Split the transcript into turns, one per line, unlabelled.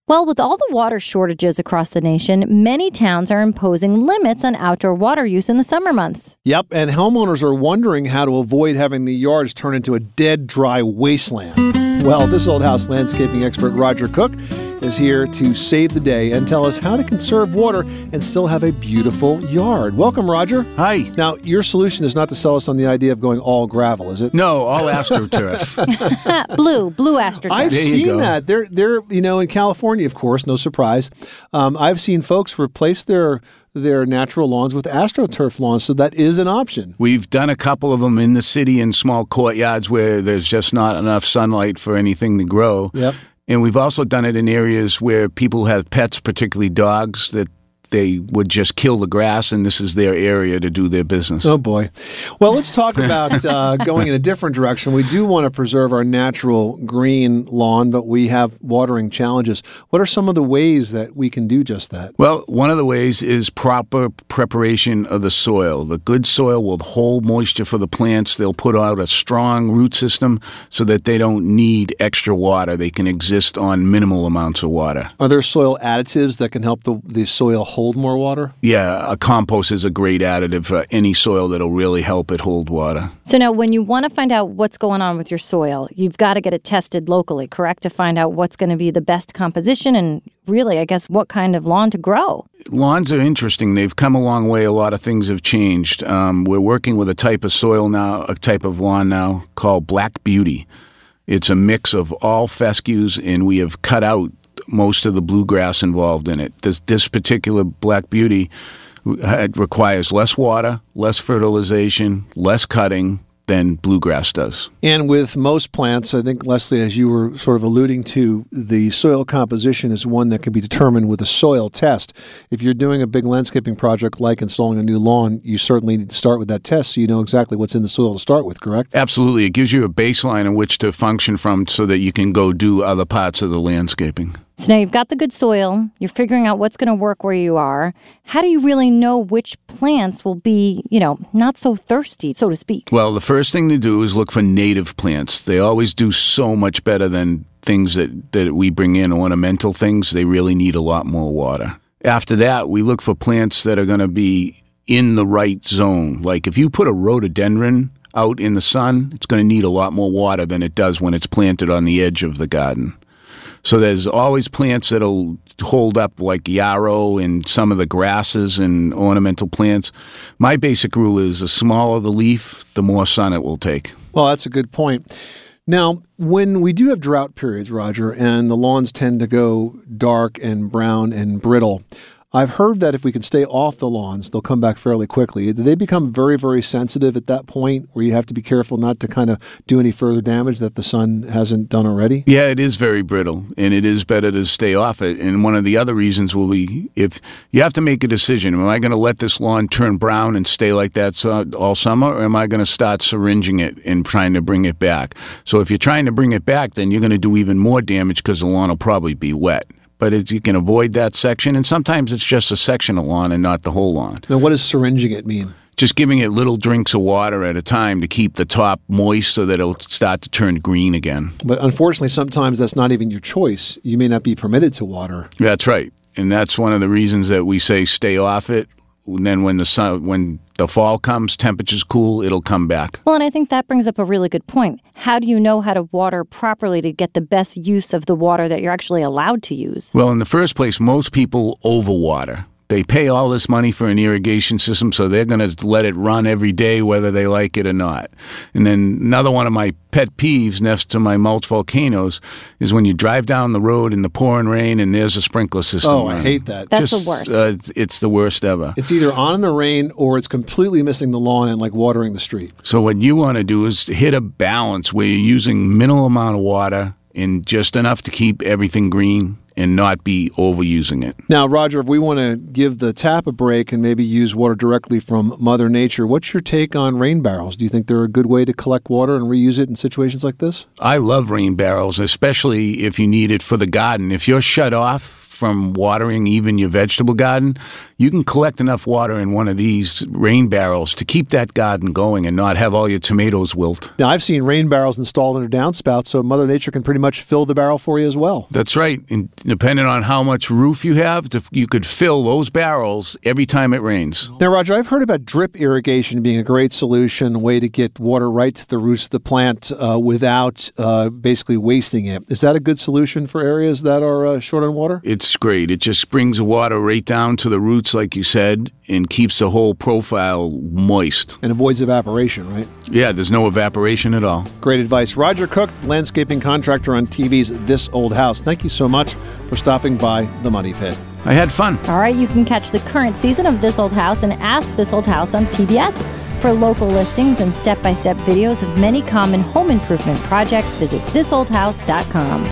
Well, with all the water shortages across the nation, many towns are imposing limits on outdoor water use in the summer months.
Yep, and homeowners are wondering how to avoid having the yards turn into a dead, dry wasteland. Well, this Old House landscaping expert Roger Cook is here to save the day and tell us how to conserve water and still have a beautiful yard. Welcome, Roger.
Hi.
Now, your solution is not to sell us on the idea of going all gravel, is it?
No, all AstroTurf.
Blue AstroTurf.
I've
There you
seen
go.
that. They're in California, of course, no surprise. I've seen folks replace their natural lawns with AstroTurf lawns, so that is an option.
We've done a couple of them in the city in small courtyards where there's just not enough sunlight for anything to grow.
Yep.
And we've also done it in areas where people have pets, particularly dogs, that they would just kill the grass, and this is their area to do their business.
Oh, boy. Well, let's talk about going in a different direction. We do want to preserve our natural green lawn, but we have watering challenges. What are some of the ways that we can do just that?
Well, one of the ways is proper preparation of the soil. The good soil will hold moisture for the plants. They'll put out a strong root system so that they don't need extra water. They can exist on minimal amounts of water.
Are there soil additives that can help the soil hold more water?
Yeah, a compost is a great additive for any soil that'll really help it hold water.
So now when you want to find out what's going on with your soil, you've got to get it tested locally, correct? To find out what's going to be the best composition and really, I guess, what kind of lawn to grow.
Lawns are interesting. They've come a long way. A lot of things have changed. We're working with a type of soil now, a type of lawn now called Black Beauty. It's a mix of all fescues, and we have cut out most of the bluegrass involved in it. This particular Black Beauty requires less water, less fertilization, less cutting than bluegrass does.
And with most plants, I think, Leslie, as you were sort of alluding to, the soil composition is one that can be determined with a soil test. If you're doing a big landscaping project like installing a new lawn, you certainly need to start with that test so you know exactly what's in the soil to start with, correct?
Absolutely. It gives you a baseline in which to function from so that you can go do other parts of the landscaping.
So now you've got the good soil, you're figuring out what's going to work where you are. How do you really know which plants will be, not so thirsty, so to speak?
Well, the first thing to do is look for native plants. They always do so much better than things that we bring in, ornamental things. They really need a lot more water. After that, we look for plants that are going to be in the right zone. Like if you put a rhododendron out in the sun, it's going to need a lot more water than it does when it's planted on the edge of the garden. So there's always plants that'll hold up like yarrow and some of the grasses and ornamental plants. My basic rule is the smaller the leaf, the more sun it will take.
Well, that's a good point. Now, when we do have drought periods, Roger, and the lawns tend to go dark and brown and brittle, I've heard that if we can stay off the lawns, they'll come back fairly quickly. Do they become very, very sensitive at that point where you have to be careful not to kind of do any further damage that the sun hasn't done already?
Yeah, it is very brittle, and it is better to stay off it. And one of the other reasons will be if you have to make a decision, am I going to let this lawn turn brown and stay like that all summer, or am I going to start syringing it and trying to bring it back? So if you're trying to bring it back, then you're going to do even more damage because the lawn will probably be wet. But you can avoid that section, and sometimes it's just a section of lawn and not the whole lawn.
Now, what does syringing it mean?
Just giving it little drinks of water at a time to keep the top moist so that it'll start to turn green again.
But unfortunately, sometimes that's not even your choice. You may not be permitted to water.
That's right. And that's one of the reasons that we say stay off it. And then when the fall comes, temperatures cool, it'll come back.
Well, and I think that brings up a really good point. How do you know how to water properly to get the best use of the water that you're actually allowed to use?
Well, in the first place, most people overwater. They pay all this money for an irrigation system, so they're going to let it run every day whether they like it or not. And then another one of my pet peeves next to my mulch volcanoes is when you drive down the road in the pouring rain and there's a sprinkler system running.
I hate that.
That's the worst.
It's the worst ever.
It's either on in the rain or it's completely missing the lawn and like watering the street.
So what you want to do is hit a balance where you're using minimal amount of water and just enough to keep everything green and not be overusing it.
Now, Roger, if we want to give the tap a break and maybe use water directly from Mother Nature, what's your take on rain barrels? Do you think they're a good way to collect water and reuse it in situations like this?
I love rain barrels, especially if you need it for the garden. If you're shut off from watering even your vegetable garden, you can collect enough water in one of these rain barrels to keep that garden going and not have all your tomatoes wilt.
Now, I've seen rain barrels installed in a downspout, so Mother Nature can pretty much fill the barrel for you as well.
That's right. And depending on how much roof you have, you could fill those barrels every time it rains.
Now, Roger, I've heard about drip irrigation being a great solution, a way to get water right to the roots of the plant without basically wasting it. Is that a good solution for areas that are short on water?
It's great. It just brings the water right down to the roots, like you said, and keeps the whole profile moist.
And avoids evaporation, right?
Yeah, there's no evaporation at all.
Great advice. Roger Cook, landscaping contractor on TV's This Old House. Thank you so much for stopping by the Money Pit.
I had fun.
All right, you can catch the current season of This Old House and Ask This Old House on PBS. For local listings and step-by-step videos of many common home improvement projects, visit thisoldhouse.com.